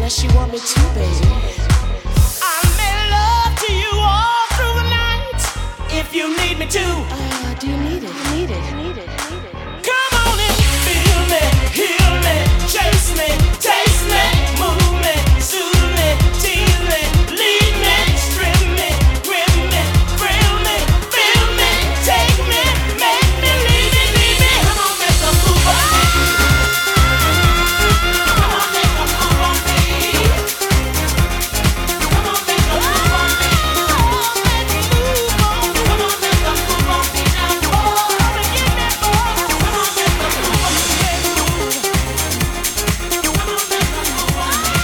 Yes, you want me to, baby. I made love to you all through the night. If you need me to. Do you need it? Need it? Need it? Need it? Come on and feel me, heal me, chase me, taste me, move me, soothe me, tease me, lead me, strip me, grip me, thrill me, feel me, take me, make me, leave me, leave me. Come on, make a move on me. Come on, make a move on me. Come on, make a move on me. Come on, make a move on me now. Oh, give me more. Come on, make a move on me. Come on, make a move on me.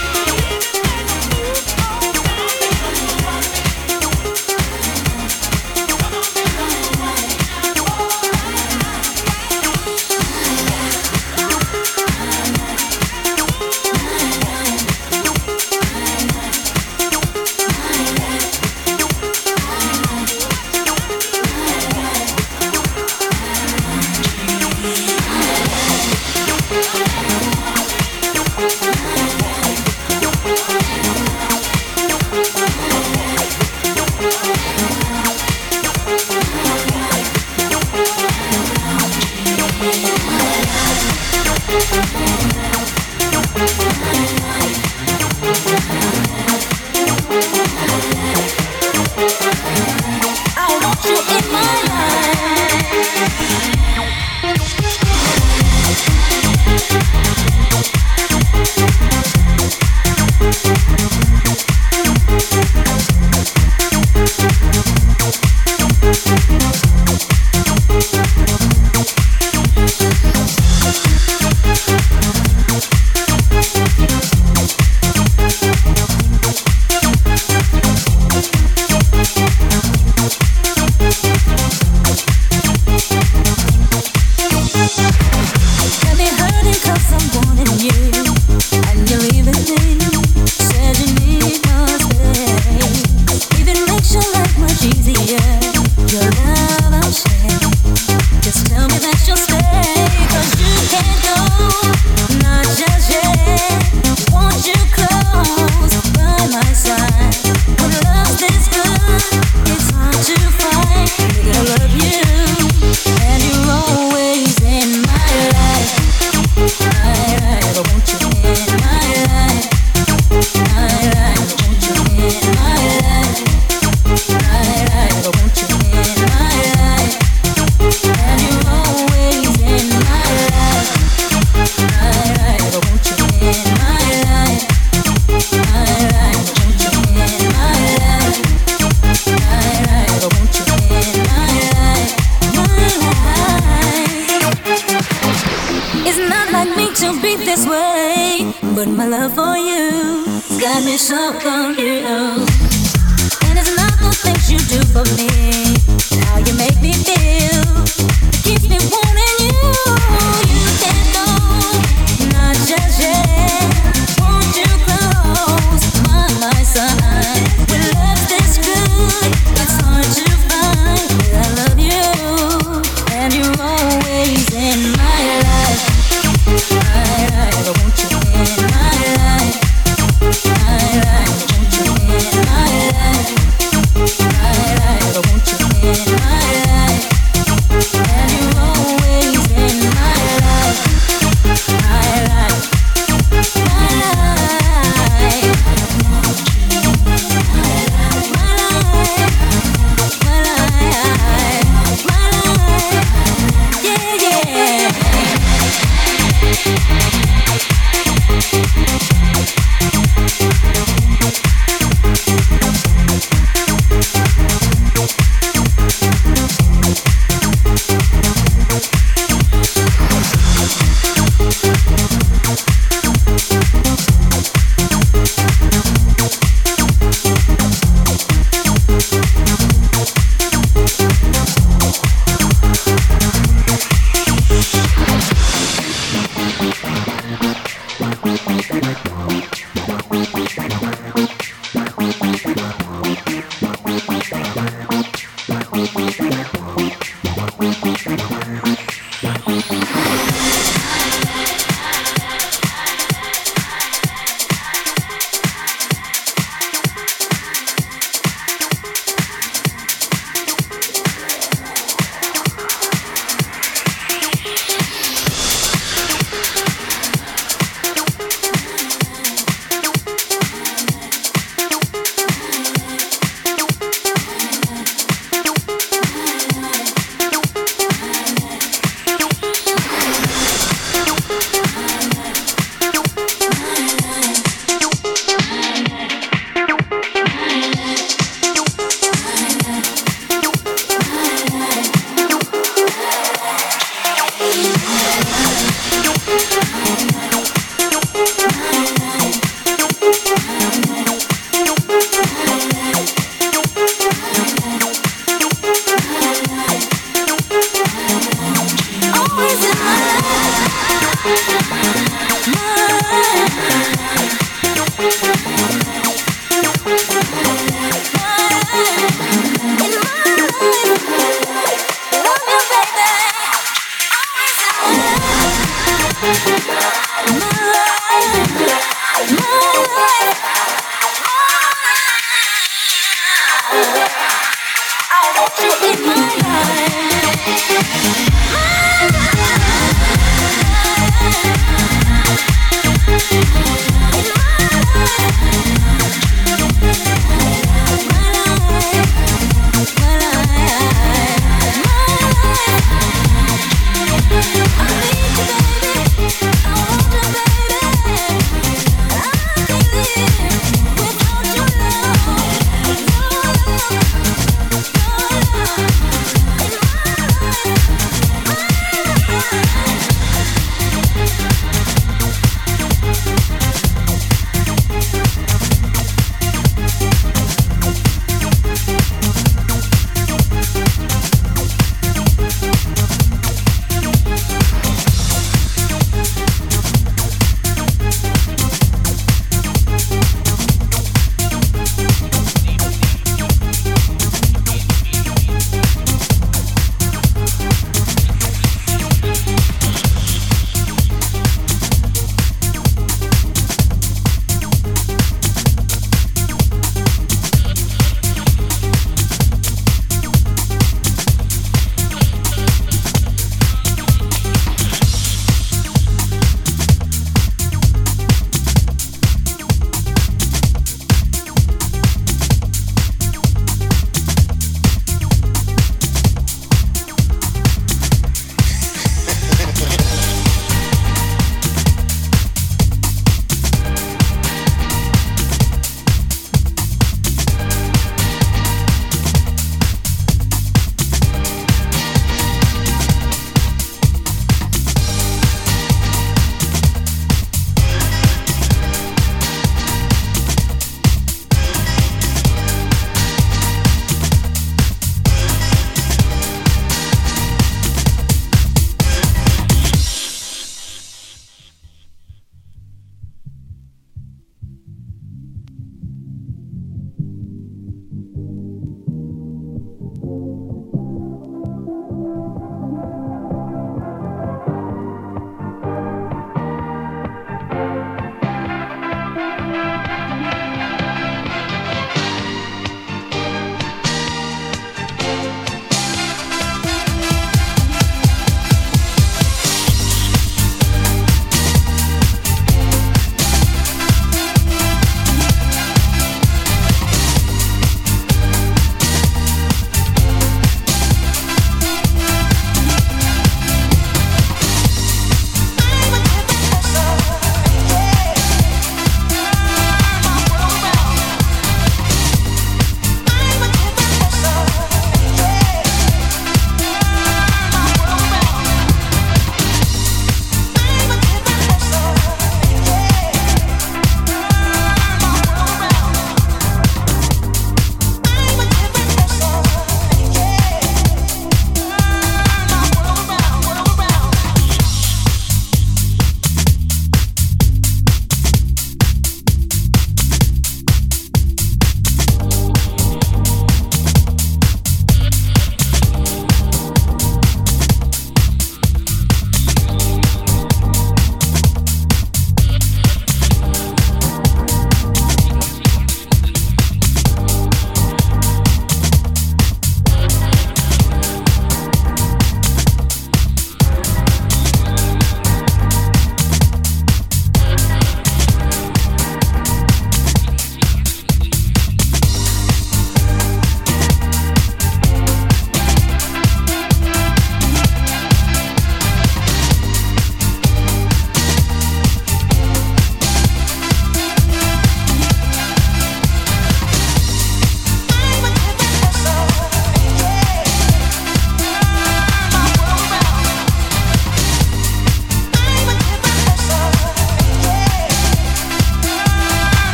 I want you in my Let me hurt it 'cause I'm wanting you, and you're leaving me. Said you need more space. Even makes your life much easier. Your love I'll share. Just tell me that you'll stay, 'cause you can't go, not just yet. Want you close by my side. When love's this good, it's hard to find. I love you, and you're always in my life. I want you in my life. I want you in my life. I want you in my life. And you're always in my life. I want you in my life. I want you in my life. I want you in my life. It's not like me to be this way, but my love for you's got me so confused. And it's not the things you do for me, how you make me feel, it keeps me wanting you. You can't go, not just yet. Want you close by my side. When love's this good, it's hard to find. I love you, and you're always in my life. I want you in my life. I want you in my life. I want you in my life. And you're always in my life. My life. My life. My life. My life. My life. Yeah, yeah.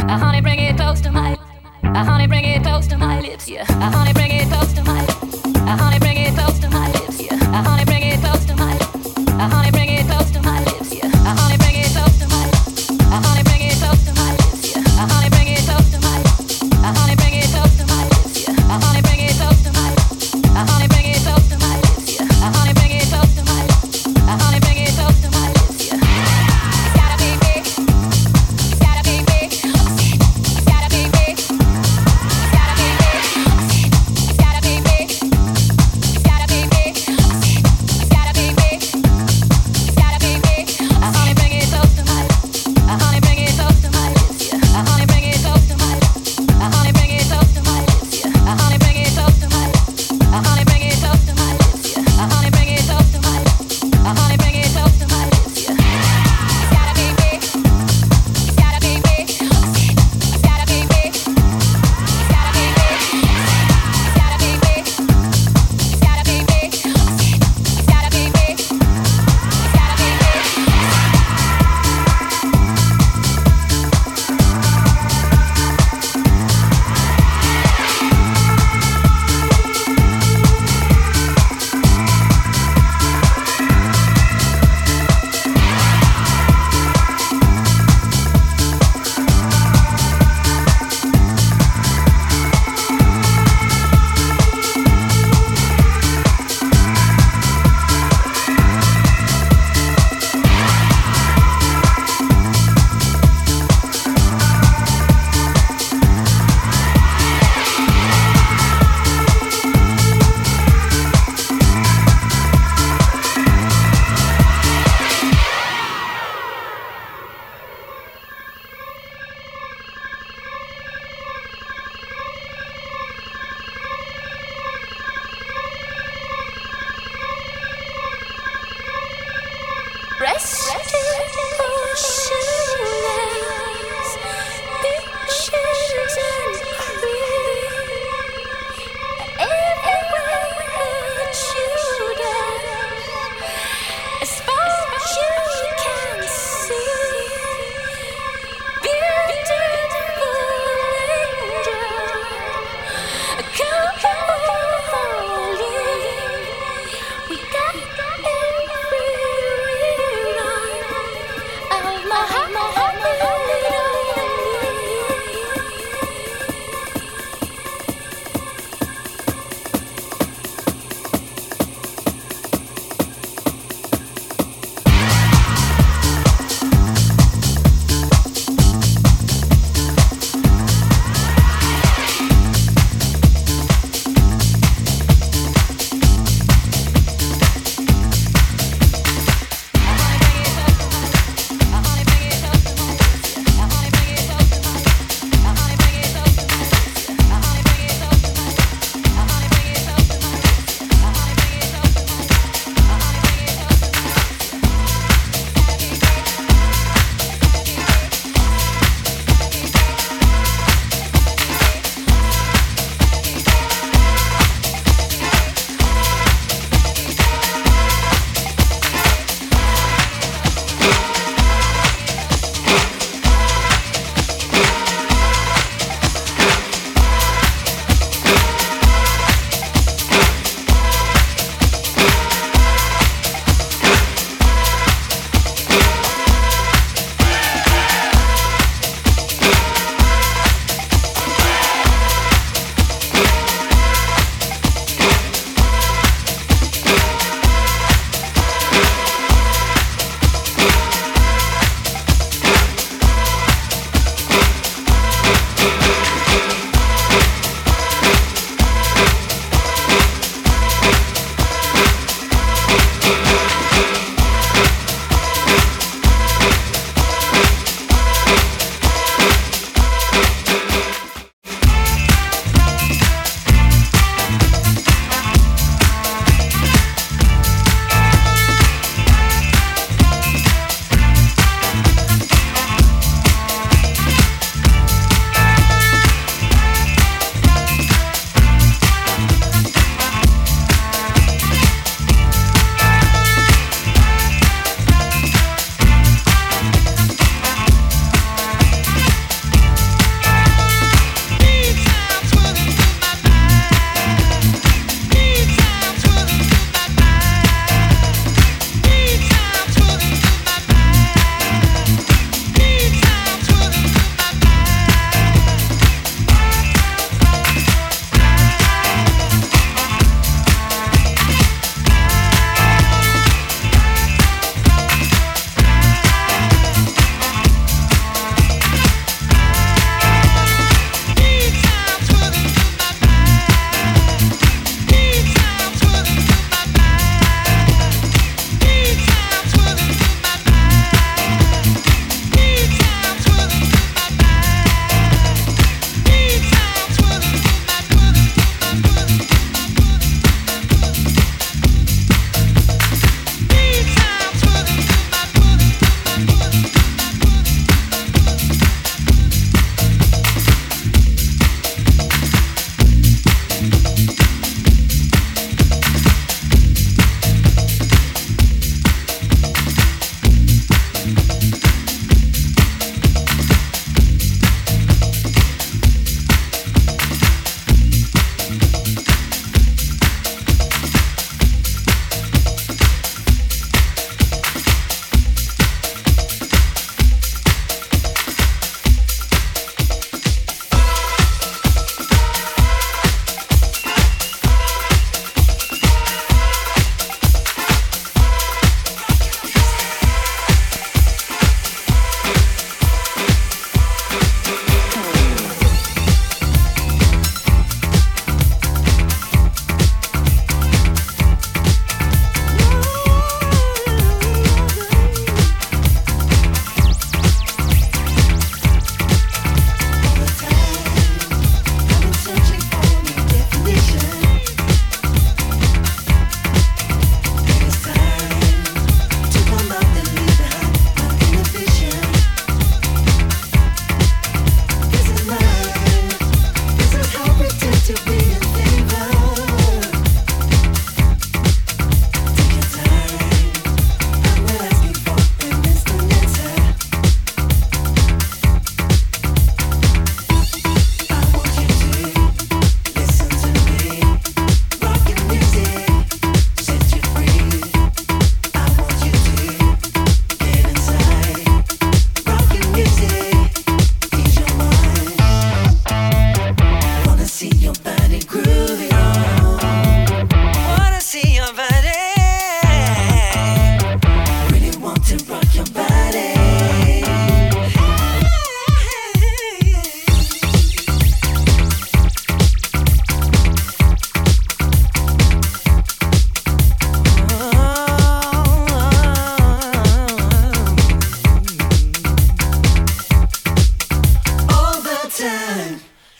honey, bring it close to my, honey, bring it close to my lips, yeah. Honey, bring it close to my, honey, bring it close to my lips, yeah. Honey, bring it close to my, honey, bring it close to my lips, yeah. Honey, bring it close to my, honey, bring it close to my lips, yeah. Honey, bring it close to my, honey, bring it close to my lips, yeah. Honey, bring it close to my, honey, bring it close to my lips, yeah. Honey, bring it close to my, honey, bring it close to my lips, yeah. It's gotta be big, it's gotta be big, it's gotta be big, it's gotta be big, it's gotta be big.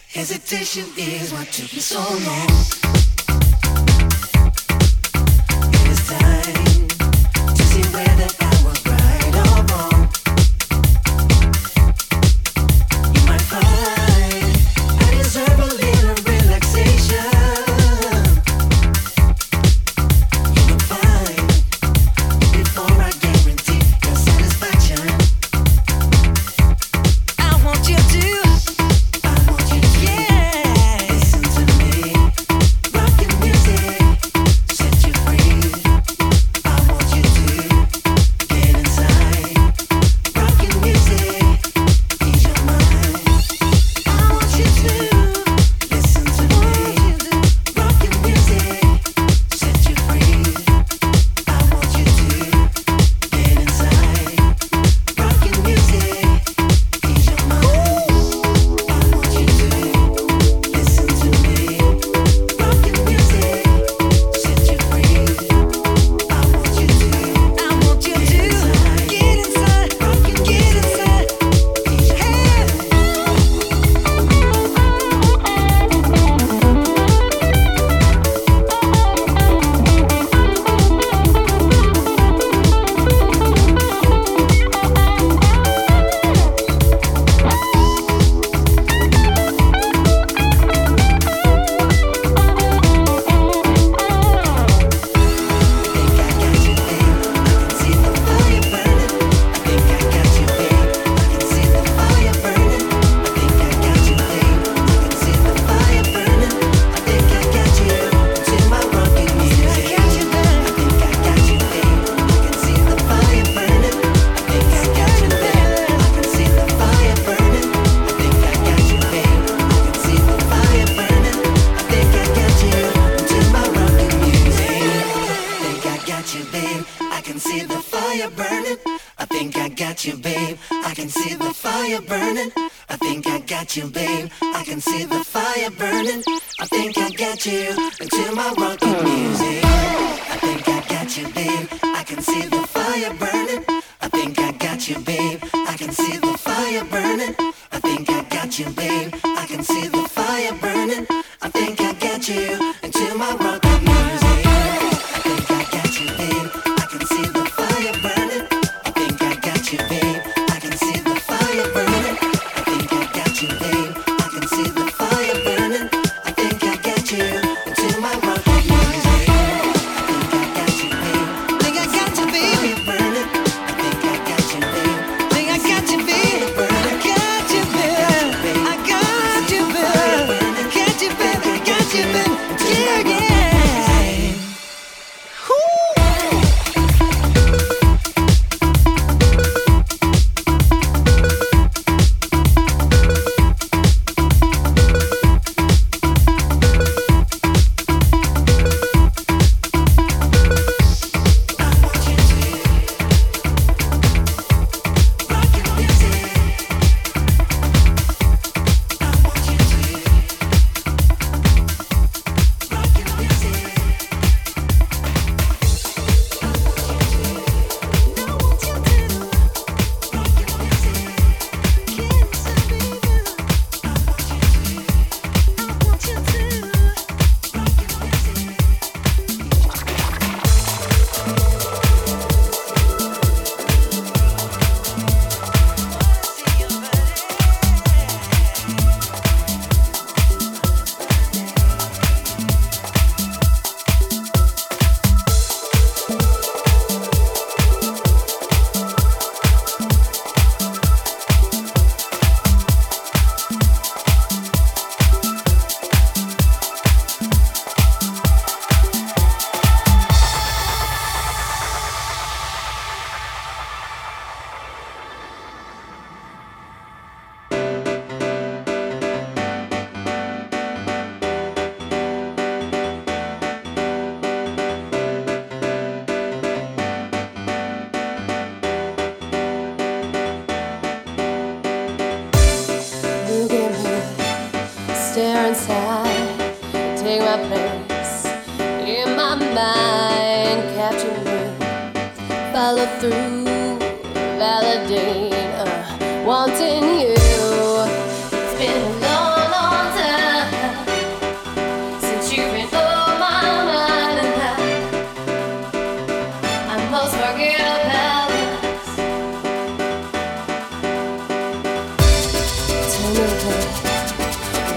Hesitation is what took me so long. It is time to see whether I was right or wrong. You might find I deserve a little relaxation. You will find before I guarantee your satisfaction. I want you to. Follow through, validate, wanting you. It's been a long, long time.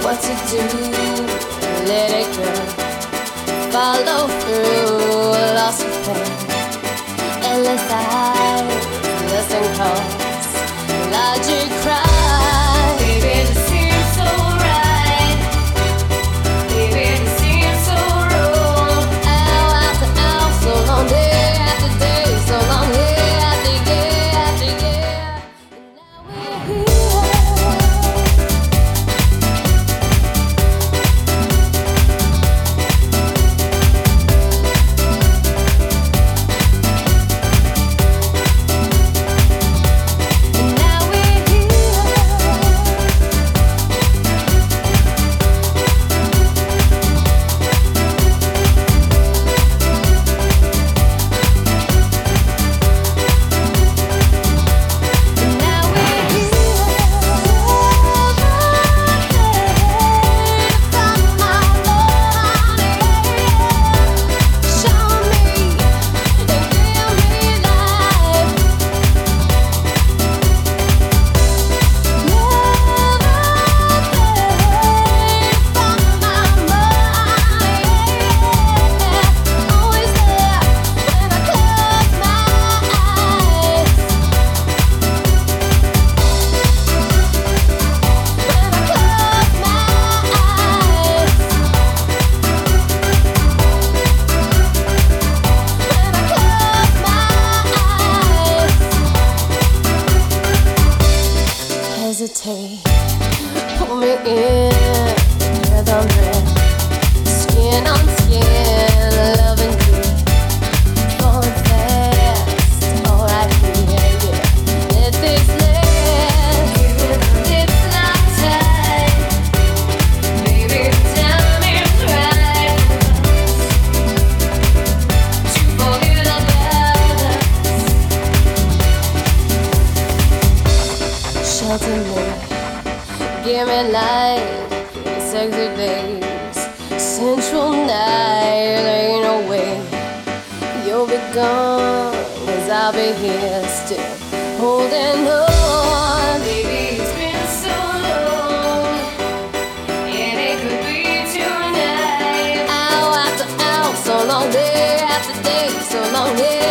what to do, let it go, follow through, lost of pain, endless eyes, listen calls, logic cries. Baby, this seems so right. Baby, this seems so wrong. Hour after hour, so long, day after day, so long, year after year after year. And now we're here. Hesitate, pull me in, breath on breath, skin on skin, love and grief, falling fast, alright here, yeah. Let this last, it's not time, baby, the time is right to forget about us. Shelter me. Give me light, sexy days, central night, ain't no way you'll be gone, 'cause I'll be here still, holding on. Baby, it's been so long, and it could be tonight. Hour after hour, so long, day after day, so long, yeah.